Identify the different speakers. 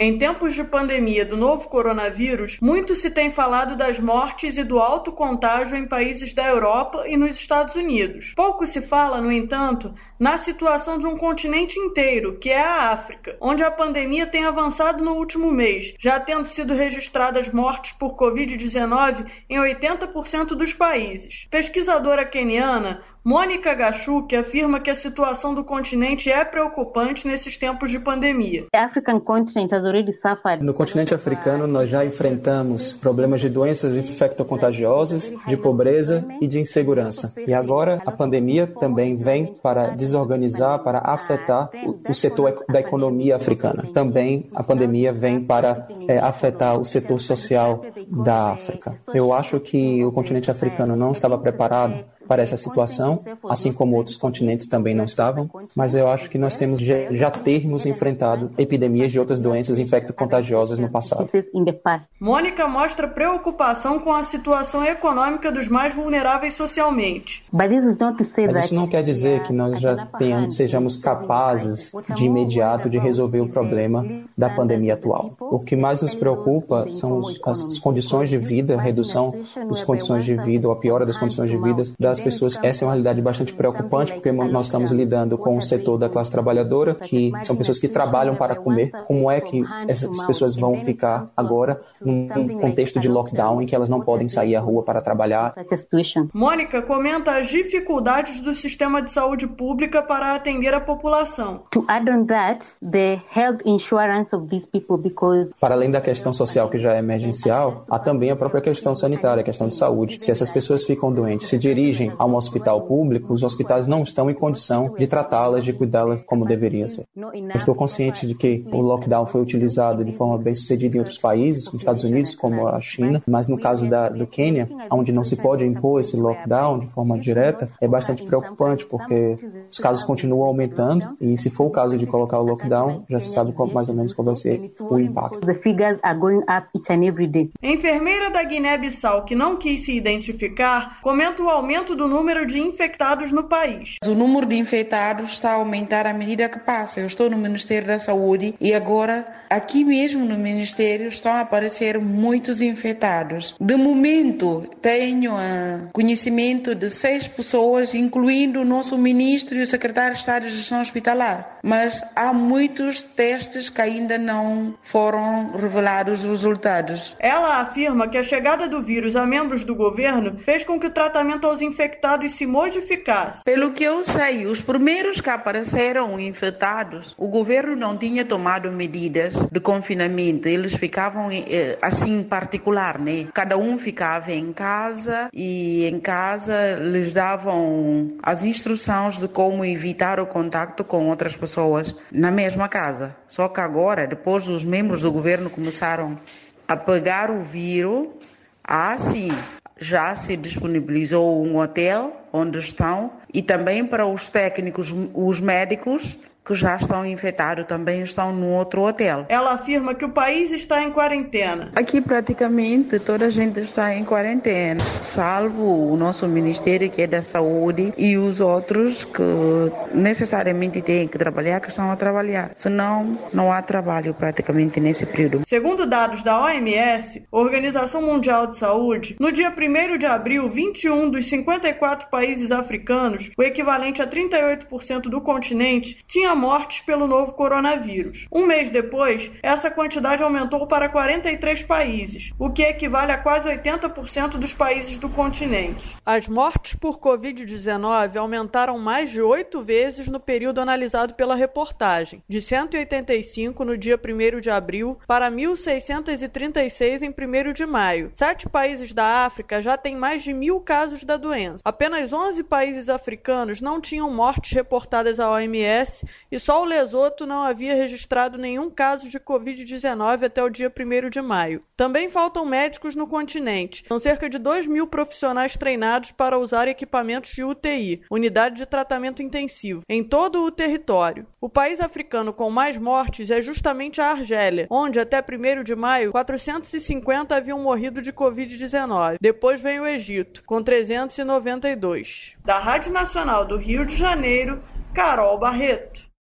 Speaker 1: Em tempos de pandemia do novo coronavírus, muito se tem falado das mortes e do alto contágio em países da Europa e nos Estados Unidos. Pouco se fala, no entanto, na situação de um continente inteiro, que é a África, onde a pandemia tem avançado no último mês, já tendo sido registradas mortes por Covid-19 em 80% dos países. Pesquisadora queniana Mônica Gachuki afirma que a situação do continente é preocupante nesses tempos de pandemia.
Speaker 2: No continente africano, nós já enfrentamos problemas de doenças infectocontagiosas, de pobreza e de insegurança. E agora a pandemia também vem para desorganizar, para afetar o setor da economia africana. Também a pandemia vem para afetar o setor social da África. Eu acho que o continente africano não estava preparado para essa situação, assim como outros continentes também não estavam, mas eu acho que nós temos já termos enfrentado epidemias de outras doenças infecto-contagiosas no passado.
Speaker 1: Mônica mostra preocupação com a situação econômica dos mais vulneráveis socialmente.
Speaker 2: Mas isso não quer dizer que nós já sejamos capazes de imediato de resolver o problema da pandemia atual. O que mais nos preocupa são as condições de vida, a redução das condições de vida ou a piora das condições de vida das pessoas. Essa é uma realidade bastante preocupante, porque nós estamos lidando com o setor da classe trabalhadora, que são pessoas que trabalham para comer. Como é que essas pessoas vão ficar agora num contexto de lockdown em que elas não podem sair à rua para trabalhar?
Speaker 1: Mônica comenta as dificuldades do sistema de saúde pública para atender a população.
Speaker 2: Para além da questão social, que já é emergencial, há também a própria questão sanitária, a questão de saúde. Se essas pessoas ficam doentes, se dirigem a um hospital público, os hospitais não estão em condição de tratá-las, de cuidá-las como deveria ser. Eu estou consciente de que o lockdown foi utilizado de forma bem sucedida em outros países, como Estados Unidos, como a China, mas no caso do Quênia, onde não se pode impor esse lockdown de forma direta, é bastante preocupante, porque os casos continuam aumentando e se for o caso de colocar o lockdown, já se sabe mais ou menos qual vai ser o impacto.
Speaker 1: A enfermeira da Guiné-Bissau, que não quis se identificar, comenta o aumento do número de infectados no país.
Speaker 3: O número de infectados está a aumentar à medida que passa. Eu estou no Ministério da Saúde e agora, aqui mesmo no Ministério, estão a aparecer muitos infectados. De momento, tenho conhecimento de 6 pessoas, incluindo o nosso Ministro e o Secretário de Estado de Gestão Hospitalar. Mas há muitos testes que ainda não foram revelados os resultados.
Speaker 1: Ela afirma que a chegada do vírus a membros do governo fez com que o tratamento aos infectados se modificasse.
Speaker 3: Pelo que eu sei, os primeiros que apareceram infectados, o governo não tinha tomado medidas de confinamento. Eles ficavam assim em particular, né? Cada um ficava em casa e em casa lhes davam as instruções de como evitar o contacto com outras pessoas na mesma casa. Só que agora, depois os membros do governo começaram a pegar o vírus, sim, já se disponibilizou um hotel onde estão e também para os técnicos, os médicos que já estão infectados também estão no outro hotel.
Speaker 1: Ela afirma que o país está em quarentena.
Speaker 3: Aqui praticamente toda a gente está em quarentena, salvo o nosso Ministério que é da Saúde e os outros que necessariamente têm que trabalhar, que estão a trabalhar. Senão, não há trabalho praticamente nesse período.
Speaker 1: Segundo dados da OMS, Organização Mundial de Saúde, no dia 1º de abril, 21 dos 54 países africanos, o equivalente a 38% do continente, tinha mortes pelo novo coronavírus. Um mês depois, essa quantidade aumentou para 43 países, o que equivale a quase 80% dos países do continente. As mortes por Covid-19 aumentaram mais de 8 vezes no período analisado pela reportagem, de 185 no dia 1º de abril para 1.636 em 1º de maio. 7 países da África já têm mais de 1.000 casos da doença. Apenas 11 países africanos não tinham mortes reportadas à OMS e só o Lesoto não havia registrado nenhum caso de Covid-19 até o dia 1º de maio. Também faltam médicos no continente. São cerca de 2.000 profissionais treinados para usar equipamentos de UTI, unidade de tratamento intensivo, em todo o território. O país africano com mais mortes é justamente a Argélia, onde até 1º de maio 450 haviam morrido de Covid-19. Depois vem o Egito, com 392. Da Rádio Nacional do Rio de Janeiro, Carol Barreto.